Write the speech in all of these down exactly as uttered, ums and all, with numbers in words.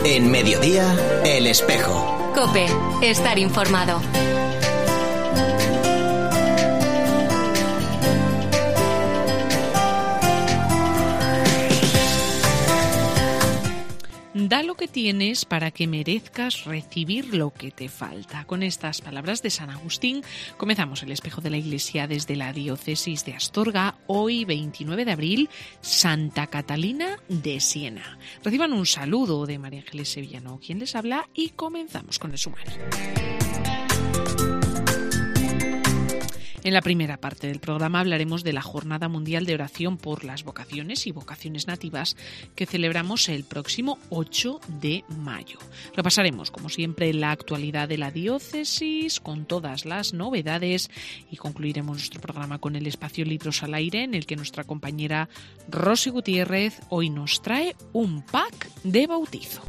En Mediodía, El Espejo. COPE, estar informado. Da lo que tienes para que merezcas recibir lo que te falta. Con estas palabras de San Agustín comenzamos el Espejo de la Iglesia desde la diócesis de Astorga. Hoy, veintinueve de abril, Santa Catalina de Siena. Reciban un saludo de María Ángeles Sevillano, quien les habla, y comenzamos con el sumario. En la primera parte del programa hablaremos de la Jornada Mundial de Oración por las Vocaciones y Vocaciones Nativas que celebramos el próximo ocho de mayo. Repasaremos, como siempre, la actualidad de la diócesis con todas las novedades y concluiremos nuestro programa con el espacio Libros al Aire, en el que nuestra compañera Rosy Gutiérrez hoy nos trae un pack de bautizo.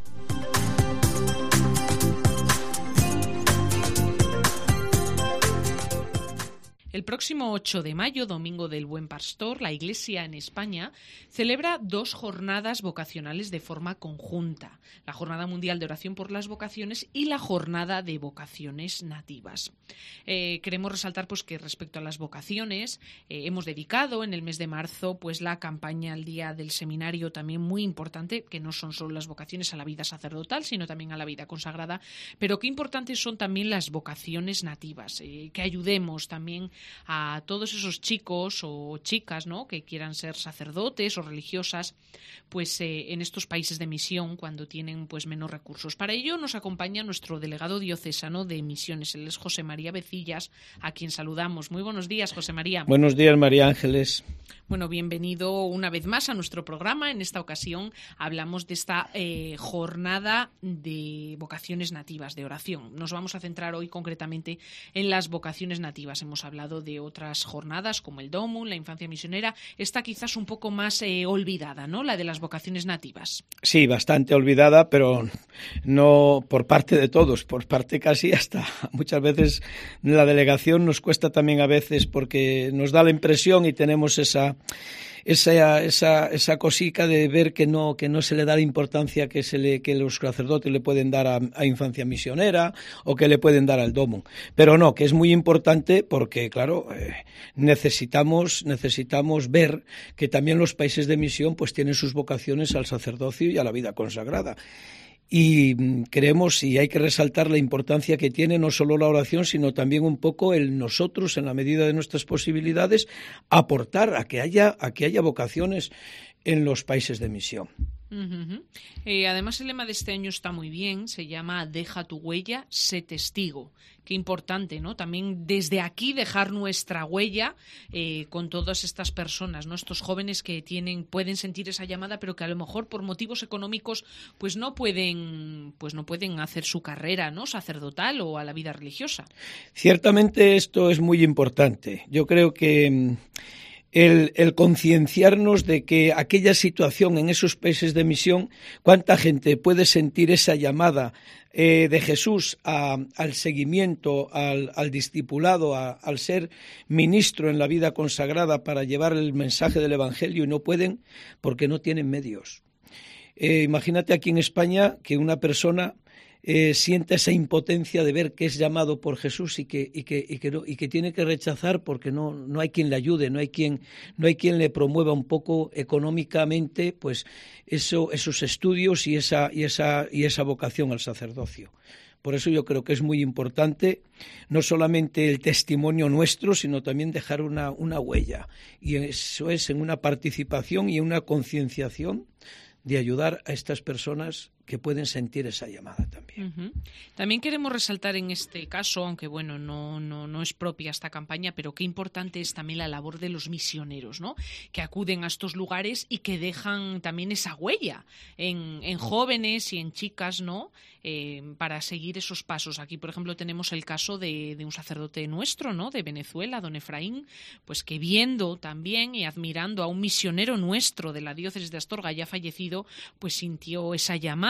El próximo ocho de mayo, Domingo del Buen Pastor, la Iglesia en España celebra dos jornadas vocacionales de forma conjunta: la Jornada Mundial de Oración por las Vocaciones y la Jornada de Vocaciones Nativas. Eh, queremos resaltar pues, que respecto a las vocaciones, eh, hemos dedicado en el mes de marzo pues, la campaña al Día del Seminario, también muy importante, que no son solo las vocaciones a la vida sacerdotal, sino también a la vida consagrada, pero qué importantes son también las vocaciones nativas, eh, que ayudemos también a todos esos chicos o chicas, ¿no?, que quieran ser sacerdotes o religiosas, pues eh, en estos países de misión cuando tienen pues menos recursos. Para ello nos acompaña nuestro delegado diocesano de misiones, él es José María Becillas, a quien saludamos. Muy buenos días, José María. Buenos días, María Ángeles. Bueno, bienvenido una vez más a nuestro programa. En esta ocasión hablamos de esta eh, jornada de vocaciones nativas, de oración. Nos vamos a centrar hoy concretamente en las vocaciones nativas. Hemos hablado de otras jornadas como el Domum, la infancia misionera. Esta quizás un poco más eh, olvidada, ¿no?, la de las vocaciones nativas. Sí, bastante olvidada, pero no por parte de todos, por parte casi hasta muchas veces la delegación nos cuesta también a veces, porque nos da la impresión y tenemos esa esa esa esa cosica de ver que no que no se le da la importancia que se le que los sacerdotes le pueden dar a, a infancia misionera o que le pueden dar al Domum. Pero no, que es muy importante porque claro, eh, necesitamos necesitamos ver que también los países de misión pues tienen sus vocaciones al sacerdocio y a la vida consagrada. Y creemos, y hay que resaltar la importancia que tiene no solo la oración, sino también un poco el nosotros, en la medida de nuestras posibilidades, aportar a que haya, a que haya vocaciones en los países de misión. Uh-huh. Eh, además, el lema de este año está muy bien, se llama Deja tu huella, sé testigo. Qué importante, ¿no? También desde aquí dejar nuestra huella eh, con todas estas personas, ¿no? Estos jóvenes que tienen, pueden sentir esa llamada, pero que a lo mejor por motivos económicos, pues no pueden, pues no pueden hacer su carrera, ¿no?, sacerdotal o a la vida religiosa. Ciertamente esto es muy importante. Yo creo que El, el concienciarnos de que aquella situación en esos países de misión, cuánta gente puede sentir esa llamada eh, de Jesús a, al seguimiento, al, al discipulado, a, al ser ministro en la vida consagrada para llevar el mensaje del Evangelio, y no pueden porque no tienen medios. Eh, imagínate aquí en España que una persona Eh, siente esa impotencia de ver que es llamado por Jesús y que y que y que, no, y que tiene que rechazar porque no no hay quien le ayude, no hay quien no hay quien le promueva un poco económicamente pues eso esos estudios y esa y esa y esa vocación al sacerdocio. Por eso yo creo que es muy importante no solamente el testimonio nuestro, sino también dejar una una huella, y eso es en una participación y en una concienciación de ayudar a estas personas que pueden sentir esa llamada también. Uh-huh. También queremos resaltar en este caso, aunque bueno, no, no, no es propia esta campaña, pero qué importante es también la labor de los misioneros, ¿no?, que acuden a estos lugares y que dejan también esa huella en, en jóvenes y en chicas, ¿no?, eh, para seguir esos pasos. Aquí, por ejemplo, tenemos el caso de, de un sacerdote nuestro, ¿no?, de Venezuela, don Efraín, pues que viendo también y admirando a un misionero nuestro de la diócesis de Astorga ya fallecido, pues sintió esa llamada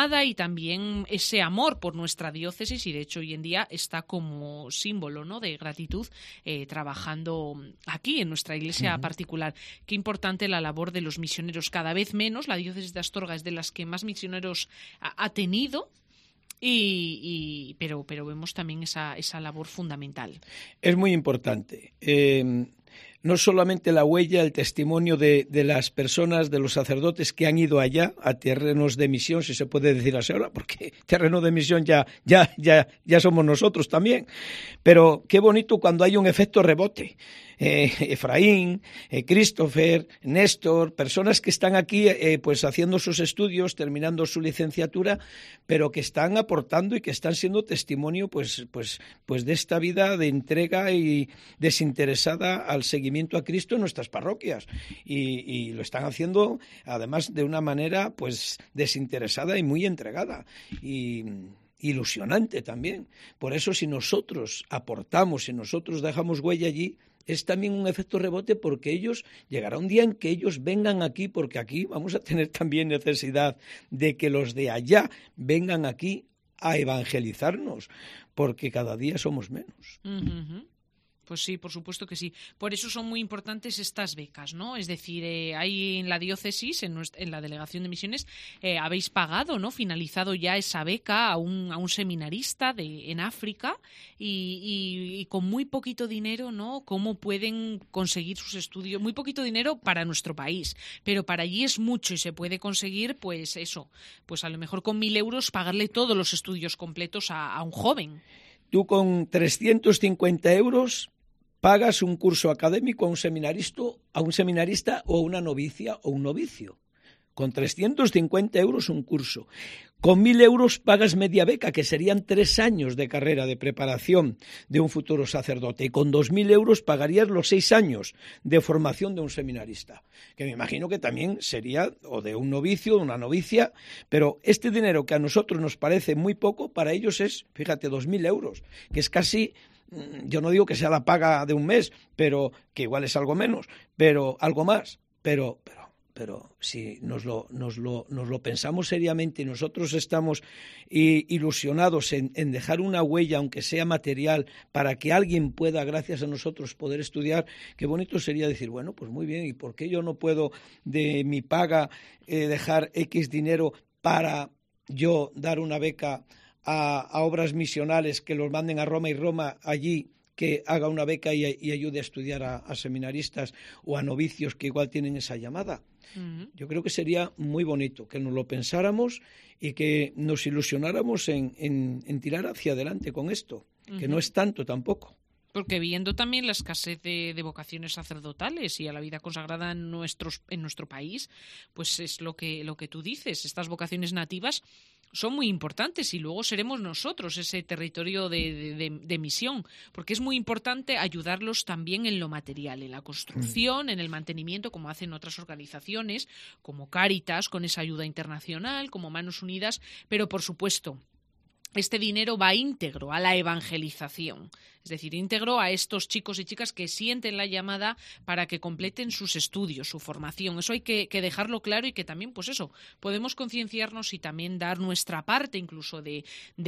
llamada y también ese amor por nuestra diócesis, y de hecho hoy en día está como símbolo, ¿no?, de gratitud eh, trabajando aquí en nuestra iglesia uh-huh. particular. Qué importante la labor de los misioneros, cada vez menos. La diócesis de Astorga es de las que más misioneros ha, ha tenido. Y, y, pero, pero vemos también esa, esa labor fundamental. Es muy importante. Eh, no solamente la huella, el testimonio de, de las personas, de los sacerdotes que han ido allá a terrenos de misión, si se puede decir así ahora, porque terreno de misión ya, ya, ya, ya somos nosotros también. Pero qué bonito cuando hay un efecto rebote. Eh, Efraín, eh, Christopher, Néstor, personas que están aquí eh, pues haciendo sus estudios, terminando su licenciatura, pero que están aportando y que están siendo testimonio pues, pues, pues de esta vida de entrega y desinteresada al seguimiento a Cristo en nuestras parroquias. Y, y lo están haciendo además de una manera pues desinteresada y muy entregada. Y ilusionante también. Por eso si nosotros aportamos, si nosotros dejamos huella allí, es también un efecto rebote, porque ellos, llegará un día en que ellos vengan aquí, porque aquí vamos a tener también necesidad de que los de allá vengan aquí a evangelizarnos, porque cada día somos menos. Uh-huh. Pues sí, por supuesto que sí. Por eso son muy importantes estas becas, ¿no? Es decir, eh, hay en la diócesis, en, nuestra, en la delegación de misiones, eh, habéis pagado, ¿no?, finalizado ya esa beca a un, a un seminarista de, en África y, y, y con muy poquito dinero, ¿no?, cómo pueden conseguir sus estudios. Muy poquito dinero para nuestro país, pero para allí es mucho y se puede conseguir, pues eso, pues a lo mejor con mil euros pagarle todos los estudios completos a, a un joven. Tú con trescientos cincuenta euros pagas un curso académico a un seminarista, a un seminarista o una novicia o un novicio. Con trescientos cincuenta euros un curso. Con mil euros pagas media beca, que serían tres años de carrera de preparación de un futuro sacerdote. Y con dos mil euros pagarías los seis años de formación de un seminarista, que me imagino que también sería o de un novicio, de una novicia, pero este dinero que a nosotros nos parece muy poco, para ellos es, fíjate, dos mil euros, que es casi... Yo no digo que sea la paga de un mes, pero que igual es algo menos, pero algo más. Pero, pero, pero si nos lo, nos lo, nos lo pensamos seriamente y nosotros estamos ilusionados en, en dejar una huella, aunque sea material, para que alguien pueda, gracias a nosotros, poder estudiar, qué bonito sería decir, bueno, pues muy bien, ¿y por qué yo no puedo de mi paga eh, dejar X dinero para yo dar una beca A, a obras misionales, que los manden a Roma y Roma allí, que haga una beca y, y ayude a estudiar a, a seminaristas o a novicios que igual tienen esa llamada? Uh-huh. Yo creo que sería muy bonito que nos lo pensáramos y que nos ilusionáramos en, en, en tirar hacia adelante con esto, uh-huh. que no es tanto tampoco. Porque viendo también la escasez de, de vocaciones sacerdotales y a la vida consagrada en, nuestros, en nuestro país, pues es lo que, lo que tú dices, estas vocaciones nativas son muy importantes y luego seremos nosotros ese territorio de, de, de, de misión, porque es muy importante ayudarlos también en lo material, en la construcción, en el mantenimiento, como hacen otras organizaciones, como Cáritas, con esa ayuda internacional, como Manos Unidas, pero por supuesto, este dinero va íntegro a la evangelización, es decir, íntegro a estos chicos y chicas que sienten la llamada para que completen sus estudios, su formación. Eso hay que, que dejarlo claro y que también, pues eso, podemos concienciarnos y también dar nuestra parte, incluso de,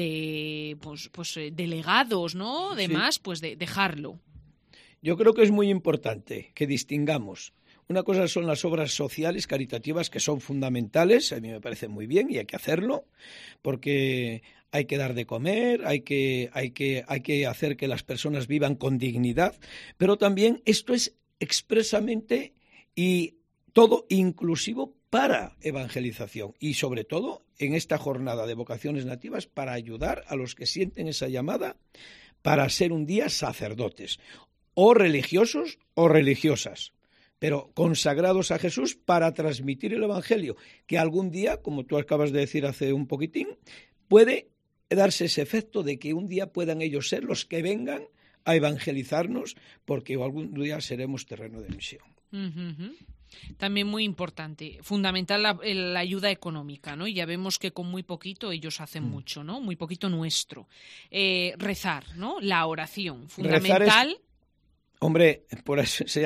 de pues, pues delegados, ¿no? Demás, sí. Pues de dejarlo. Yo creo que es muy importante que distingamos. Una cosa son las obras sociales, caritativas, que son fundamentales, a mí me parece muy bien y hay que hacerlo, porque hay que dar de comer, hay que, hay que, hay que hacer que las personas vivan con dignidad, pero también esto es expresamente y todo inclusivo para evangelización y sobre todo en esta jornada de vocaciones nativas para ayudar a los que sienten esa llamada para ser un día sacerdotes, o religiosos o religiosas, pero consagrados a Jesús para transmitir el Evangelio, que algún día, como tú acabas de decir hace un poquitín, puede darse ese efecto de que un día puedan ellos ser los que vengan a evangelizarnos, porque algún día seremos terreno de misión. Uh-huh. También muy importante, fundamental la, la ayuda económica, ¿no? Y ya vemos que con muy poquito ellos hacen mm. mucho, ¿no? Muy poquito nuestro. Eh, rezar, ¿no? La oración, fundamental. Es, hombre, por eso se llama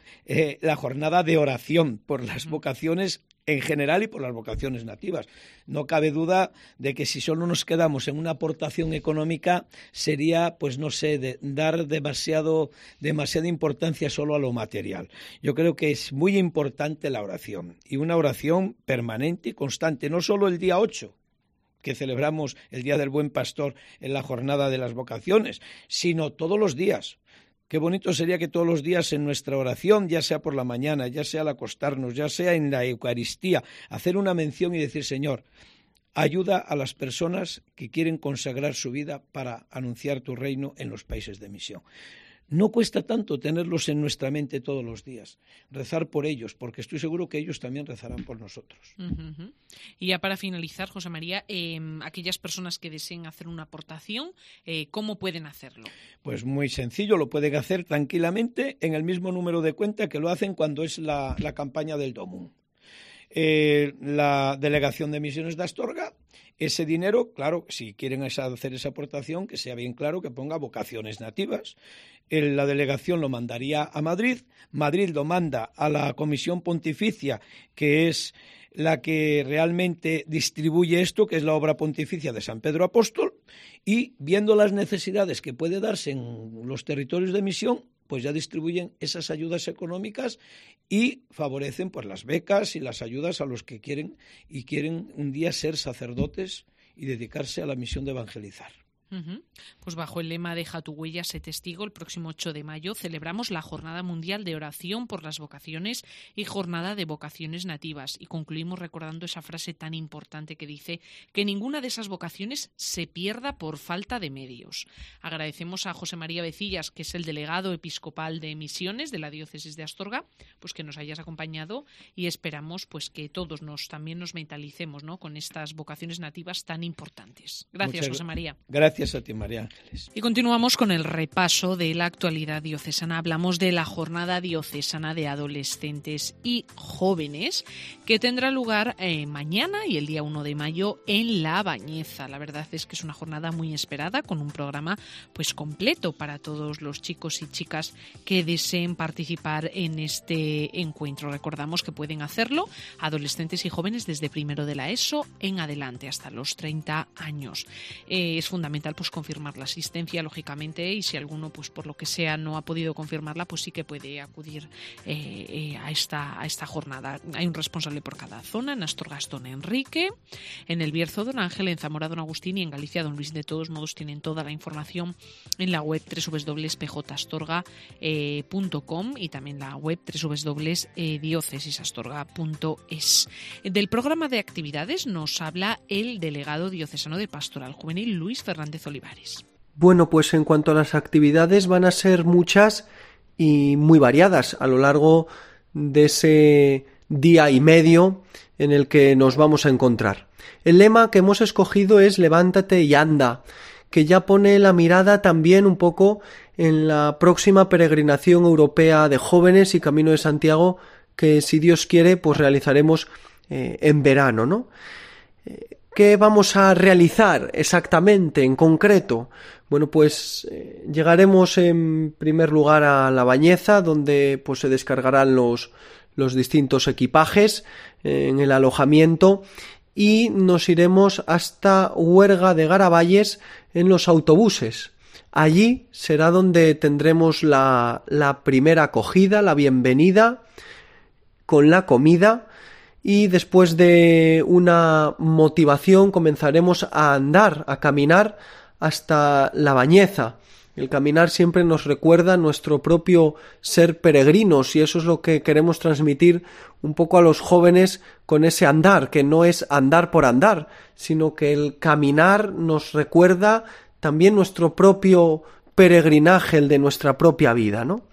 eh, la jornada de oración por las vocaciones en general y por las vocaciones nativas. No cabe duda de que si solo nos quedamos en una aportación económica sería, pues no sé, de dar demasiado, demasiada importancia solo a lo material. Yo creo que es muy importante la oración, y una oración permanente y constante, no solo el día ocho, que celebramos el Día del Buen Pastor en la jornada de las vocaciones, sino todos los días. Qué bonito sería que todos los días en nuestra oración, ya sea por la mañana, ya sea al acostarnos, ya sea en la Eucaristía, hacer una mención y decir: Señor, ayuda a las personas que quieren consagrar su vida para anunciar tu reino en los países de misión. No cuesta tanto tenerlos en nuestra mente todos los días, rezar por ellos, porque estoy seguro que ellos también rezarán por nosotros. Uh-huh. Y ya para finalizar, José María, eh, aquellas personas que deseen hacer una aportación, eh, ¿cómo pueden hacerlo? Pues muy sencillo, lo pueden hacer tranquilamente en el mismo número de cuenta que lo hacen cuando es la, la campaña del Domum. Eh, la Delegación de Misiones de Astorga, ese dinero, claro, si quieren esa, hacer esa aportación, que sea bien claro que ponga vocaciones nativas. El, la delegación lo mandaría a Madrid, Madrid lo manda a la Comisión Pontificia, que es la que realmente distribuye esto, que es la obra pontificia de San Pedro Apóstol, y viendo las necesidades que puede darse en los territorios de misión, pues ya distribuyen esas ayudas económicas y favorecen pues las becas y las ayudas a los que quieren y quieren un día ser sacerdotes y dedicarse a la misión de evangelizar. Uh-huh. Pues bajo el lema Deja tu huella, sé testigo, el próximo ocho de mayo celebramos la Jornada Mundial de Oración por las Vocaciones y Jornada de Vocaciones Nativas, y concluimos recordando esa frase tan importante que dice que ninguna de esas vocaciones se pierda por falta de medios. Agradecemos a José María Vecillas, que es el delegado episcopal de Misiones de la Diócesis de Astorga, pues que nos hayas acompañado, y esperamos pues que todos nos también nos mentalicemos, ¿no?, con estas vocaciones nativas tan importantes. Gracias, Muchas, José María. Gracias a ti, María Ángeles. Y continuamos con el repaso de la actualidad diocesana. Hablamos de la Jornada Diocesana de Adolescentes y Jóvenes, que tendrá lugar eh, mañana y el día uno de mayo en La Bañeza. La verdad es que es una jornada muy esperada, con un programa pues completo para todos los chicos y chicas que deseen participar en este encuentro. Recordamos que pueden hacerlo adolescentes y jóvenes desde primero de la ESO en adelante hasta los treinta años. Eh, es fundamental pues confirmar la asistencia, lógicamente, y si alguno pues por lo que sea no ha podido confirmarla, pues sí que puede acudir eh, eh, a esta a esta jornada. Hay un responsable por cada zona: en Astorga don Enrique, en El Bierzo don Ángel, en Zamora don Agustín y en Galicia don Luis. De todos modos tienen toda la información en la web doble u doble u doble u punto p j astorga punto com y también la web doble u doble u doble u punto diócesis astorga punto es. Del programa de actividades nos habla el delegado diocesano de Pastoral Juvenil, Luis Fernández Olivares. Bueno, pues en cuanto a las actividades, van a ser muchas y muy variadas a lo largo de ese día y medio en el que nos vamos a encontrar. El lema que hemos escogido es Levántate y anda, que ya pone la mirada también un poco en la próxima peregrinación europea de jóvenes y Camino de Santiago, que si Dios quiere pues realizaremos eh, en verano, ¿no? Eh, ¿Qué vamos a realizar exactamente, en concreto? Bueno, pues eh, llegaremos en primer lugar a La Bañeza, donde pues se descargarán los, los distintos equipajes eh, en el alojamiento, y nos iremos hasta Huerga de Garavalles en los autobuses. Allí será donde tendremos la, la primera acogida, la bienvenida con la comida, y después de una motivación comenzaremos a andar, a caminar hasta La Bañeza. El caminar siempre nos recuerda nuestro propio ser peregrinos, y eso es lo que queremos transmitir un poco a los jóvenes con ese andar, que no es andar por andar, sino que el caminar nos recuerda también nuestro propio peregrinaje, el de nuestra propia vida, ¿no?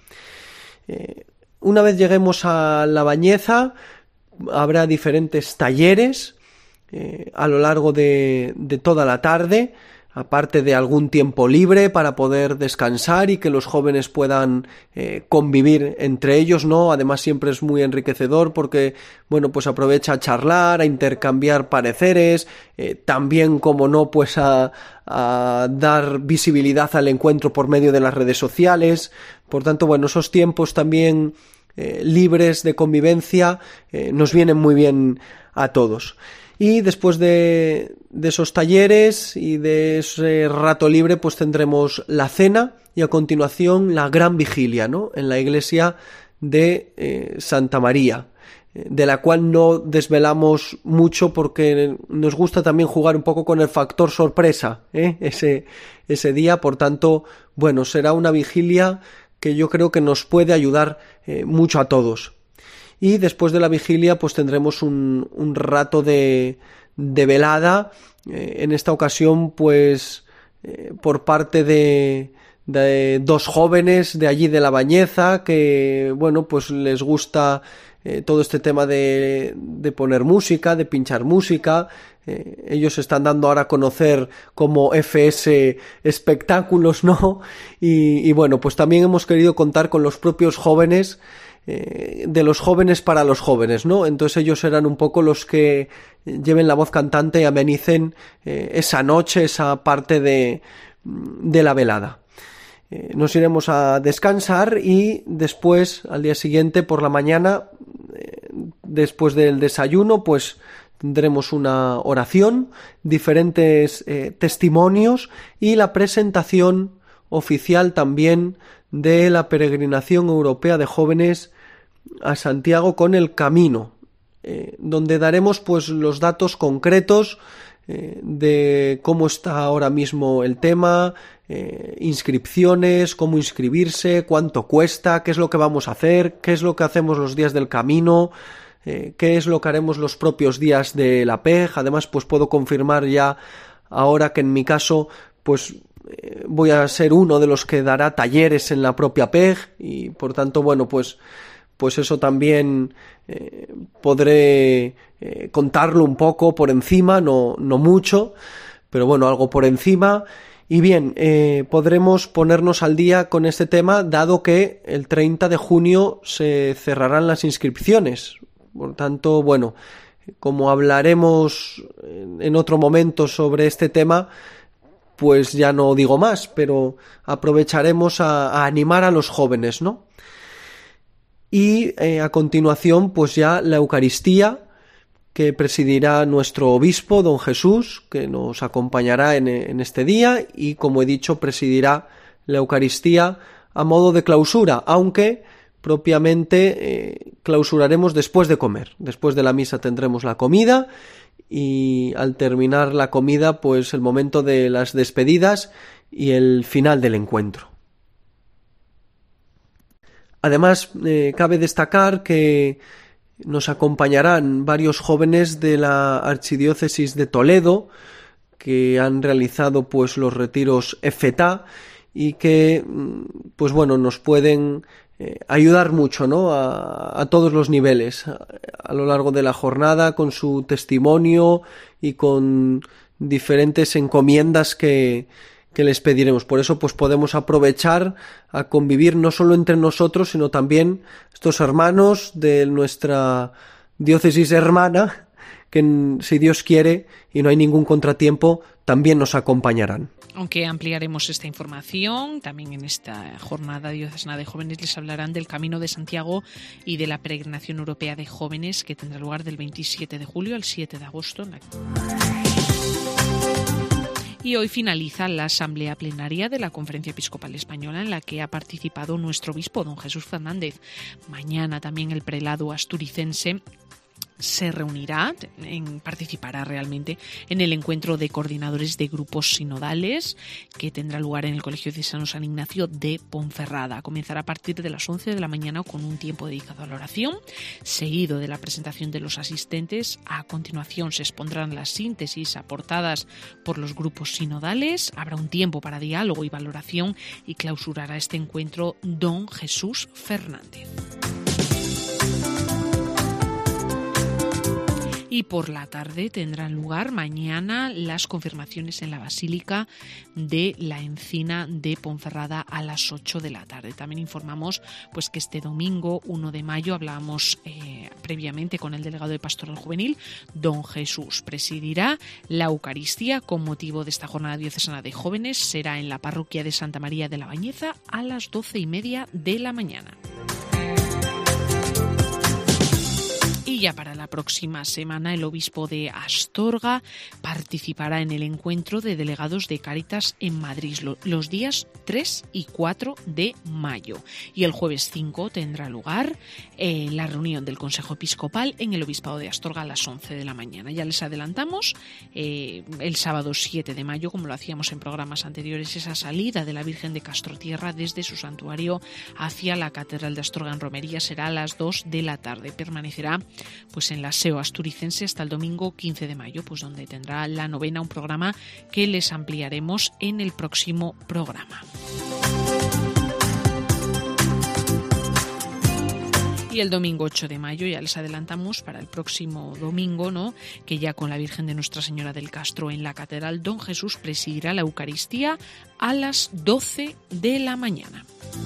Eh, una vez lleguemos a La Bañeza, habrá diferentes talleres eh, a lo largo de, de toda la tarde, aparte de algún tiempo libre para poder descansar y que los jóvenes puedan eh, convivir entre ellos, ¿no? Además siempre es muy enriquecedor porque, bueno, pues aprovecha a charlar, a intercambiar pareceres, eh, también, como no, pues a, a dar visibilidad al encuentro por medio de las redes sociales. Por tanto, bueno, esos tiempos también eh, libres de convivencia, eh, nos vienen muy bien a todos. Y después de, de esos talleres y de ese rato libre, pues tendremos la cena y a continuación la gran vigilia, ¿no?, en la iglesia de eh, Santa María, de la cual no desvelamos mucho porque nos gusta también jugar un poco con el factor sorpresa, ¿eh? ese, ese día. Por tanto, bueno, será una vigilia que yo creo que nos puede ayudar eh, mucho a todos. Y después de la vigilia pues tendremos un, un rato de, de velada, eh, en esta ocasión pues eh, por parte de, de dos jóvenes de allí de La Bañeza que, bueno, pues les gusta eh, todo este tema de, de poner música, de pinchar música. Eh, ellos se están dando ahora a conocer como F S Espectáculos, ¿no? Y, y bueno, pues también hemos querido contar con los propios jóvenes, eh, de los jóvenes para los jóvenes, ¿no? Entonces ellos serán un poco los que lleven la voz cantante y amenicen eh, esa noche, esa parte de, de la velada. Eh, nos iremos a descansar y después, al día siguiente, por la mañana, eh, después del desayuno, pues tendremos una oración, diferentes eh, testimonios y la presentación oficial también de la peregrinación europea de jóvenes a Santiago con el Camino, eh, donde daremos pues los datos concretos eh, de cómo está ahora mismo el tema, eh, inscripciones, cómo inscribirse, cuánto cuesta, qué es lo que vamos a hacer, qué es lo que hacemos los días del Camino, eh, qué es lo que haremos los propios días de la P E G. Además, pues puedo confirmar ya ahora que en mi caso pues eh, voy a ser uno de los que dará talleres en la propia P E G y por tanto, bueno, pues pues eso también eh, podré eh, contarlo un poco por encima, no, no mucho, pero bueno, algo por encima. Y bien, eh, podremos ponernos al día con este tema, dado que el treinta de junio se cerrarán las inscripciones. Por tanto, bueno, como hablaremos en otro momento sobre este tema, pues ya no digo más, pero aprovecharemos a, a animar a los jóvenes, ¿no? Y eh, a continuación, pues ya la Eucaristía, que presidirá nuestro obispo, don Jesús, que nos acompañará en, en este día y, como he dicho, presidirá la Eucaristía a modo de clausura, aunque propiamente eh, clausuraremos después de comer. Después de la misa tendremos la comida y al terminar la comida, pues el momento de las despedidas y el final del encuentro. Además, eh, cabe destacar que nos acompañarán varios jóvenes de la Archidiócesis de Toledo que han realizado pues los retiros E F T A y que pues bueno nos pueden eh, ayudar mucho, ¿no? a, a todos los niveles a, a lo largo de la jornada con su testimonio y con diferentes encomiendas que que les pediremos. Por eso pues podemos aprovechar a convivir no solo entre nosotros, sino también estos hermanos de nuestra diócesis hermana, que si Dios quiere y no hay ningún contratiempo, también nos acompañarán. Aunque ampliaremos esta información, también en esta jornada diocesana de jóvenes les hablarán del Camino de Santiago y de la peregrinación europea de jóvenes que tendrá lugar del veintisiete de julio al siete de agosto en la... Y hoy finaliza la asamblea plenaria de la Conferencia Episcopal Española en la que ha participado nuestro obispo, don Jesús Fernández. Mañana también el prelado asturicense se reunirá, en, participará realmente en el encuentro de coordinadores de grupos sinodales que tendrá lugar en el Colegio Diocesano San Ignacio de Ponferrada. Comenzará a partir de las once de la mañana con un tiempo dedicado a la oración, seguido de la presentación de los asistentes. A continuación se expondrán las síntesis aportadas por los grupos sinodales, habrá un tiempo para diálogo y valoración y clausurará este encuentro don Jesús Fernández. Y por la tarde tendrán lugar mañana las confirmaciones en la Basílica de la Encina de Ponferrada a las ocho de la tarde. También informamos pues que este domingo uno de mayo hablábamos eh, previamente con el delegado de Pastoral Juvenil, don Jesús. Presidirá la Eucaristía con motivo de esta jornada diocesana de jóvenes. Será en la parroquia de Santa María de la Bañeza a las doce y media de la mañana. Y ya para la próxima semana el obispo de Astorga participará en el encuentro de delegados de Cáritas en Madrid los días tres y cuatro de mayo. Y el jueves cinco tendrá lugar eh, la reunión del Consejo Episcopal en el Obispado de Astorga a las once de la mañana. Ya les adelantamos eh, el sábado siete de mayo, como lo hacíamos en programas anteriores, esa salida de la Virgen de Castrotierra desde su santuario hacia la Catedral de Astorga en Romería será a las dos de la tarde. Permanecerá pues en la S E O asturicense hasta el domingo quince de mayo, pues donde tendrá la novena, un programa que les ampliaremos en el próximo programa. Y el domingo ocho de mayo, ya les adelantamos para el próximo domingo, ¿no?, que ya con la Virgen de Nuestra Señora del Castro en la Catedral, don Jesús presidirá la Eucaristía a las doce de la mañana.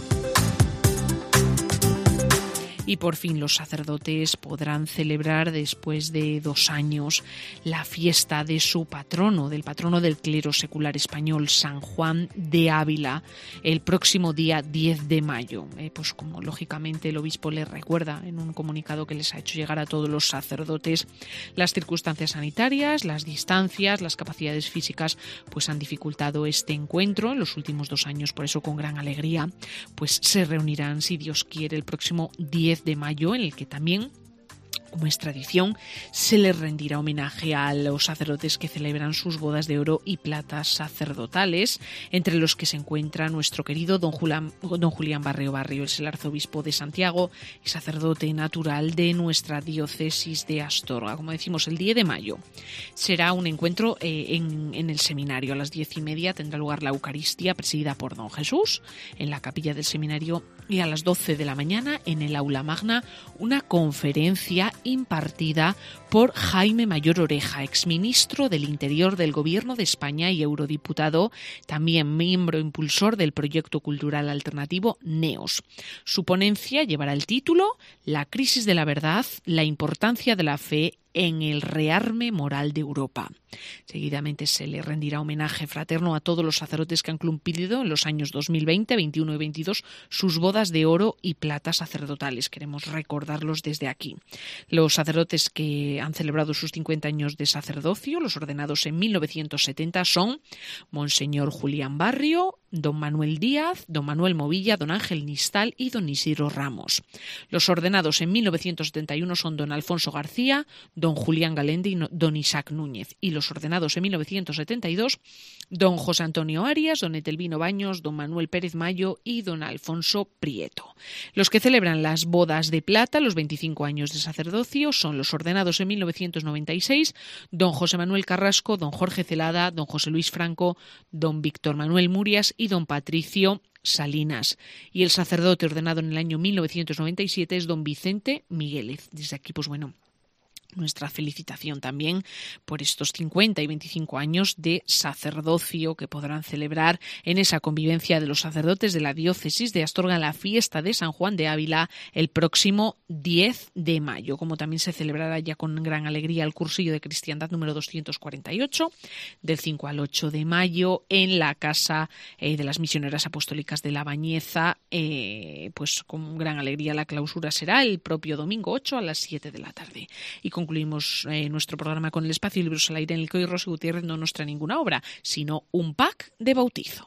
Y por fin los sacerdotes podrán celebrar después de dos años la fiesta de su patrono, del patrono del clero secular español, San Juan de Ávila, el próximo día diez de mayo. Eh, pues como lógicamente el obispo les recuerda en un comunicado que les ha hecho llegar a todos los sacerdotes, las circunstancias sanitarias, las distancias, las capacidades físicas, pues han dificultado este encuentro en los últimos dos años. Por eso, con gran alegría, pues se reunirán, si Dios quiere, el próximo diez de mayo, en el que también, como es tradición, se les rendirá homenaje a los sacerdotes que celebran sus bodas de oro y plata sacerdotales, entre los que se encuentra nuestro querido don Julián, don Julián Barrio Barrio, es el arzobispo de Santiago y sacerdote natural de nuestra diócesis de Astorga. Como decimos, el diez de mayo será un encuentro eh, en, en el seminario. A las diez y media tendrá lugar la Eucaristía presidida por don Jesús en la capilla del seminario, y a las doce de la mañana en el aula magna una conferencia impartida por Jaime Mayor Oreja, exministro del Interior del Gobierno de España y eurodiputado, también miembro impulsor del proyecto cultural alternativo NEOS. Su ponencia llevará el título La crisis de la verdad, la importancia de la fe en el rearme moral de Europa. Seguidamente se le rendirá homenaje fraterno a todos los sacerdotes que han cumplido en los años dos mil veinte, veintiuno y veintidós sus bodas de oro y plata sacerdotales. Queremos recordarlos desde aquí. Los sacerdotes que han celebrado sus cincuenta años de sacerdocio, los ordenados en mil novecientos setenta, son Monseñor Julián Barrio, don Manuel Díaz, don Manuel Movilla, don Ángel Nistal y don Isidro Ramos. Los ordenados en mil novecientos setenta y uno son don Alfonso García, don Julián Galende y don Isaac Núñez. Y los ordenados en mil novecientos setenta y dos, don José Antonio Arias, don Etelvino Baños, don Manuel Pérez Mayo y don Alfonso Prieto. Los que celebran las bodas de plata, los veinticinco años de sacerdocio, son los ordenados en mil novecientos noventa y seis, don José Manuel Carrasco, don Jorge Celada, don José Luis Franco, don Víctor Manuel Murias y don Patricio Salinas. Y el sacerdote ordenado en el año mil novecientos noventa y siete es don Vicente Migueles. Desde aquí, pues bueno, nuestra felicitación también por estos cincuenta y veinticinco años de sacerdocio que podrán celebrar en esa convivencia de los sacerdotes de la diócesis de Astorga, la fiesta de San Juan de Ávila, el próximo diez de mayo. Como también se celebrará ya con gran alegría el cursillo de cristiandad número doscientos cuarenta y ocho, del cinco al ocho de mayo, en la Casa eh, de las Misioneras Apostólicas de La Bañeza. Eh, pues con gran alegría la clausura será el propio domingo ocho a las siete de la tarde. Y con Concluimos eh, nuestro programa con el espacio Libros al Aire, en el que hoy Rosy Gutiérrez no nos trae ninguna obra, sino un pack de bautizo.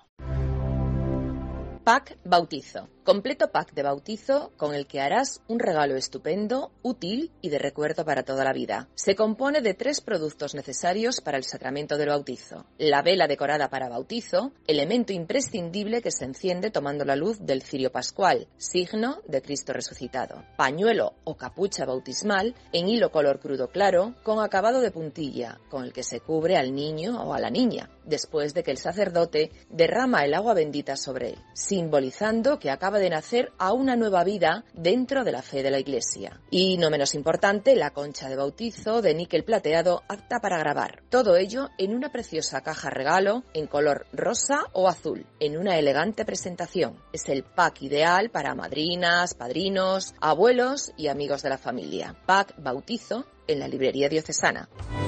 Pack Bautizo. Completo pack de bautizo con el que harás un regalo estupendo, útil y de recuerdo para toda la vida. Se compone de tres productos necesarios para el sacramento del bautizo. La vela decorada para bautizo, elemento imprescindible que se enciende tomando la luz del cirio pascual, signo de Cristo resucitado. Pañuelo o capucha bautismal en hilo color crudo claro, con acabado de puntilla, con el que se cubre al niño o a la niña, después de que el sacerdote derrama el agua bendita sobre él, simbolizando que acaba de nacer a una nueva vida dentro de la fe de la Iglesia. Y no menos importante, la concha de bautizo de níquel plateado apta para grabar. Todo ello en una preciosa caja regalo en color rosa o azul, en una elegante presentación. Es el pack ideal para madrinas, padrinos, abuelos y amigos de la familia. Pack Bautizo en la librería diocesana.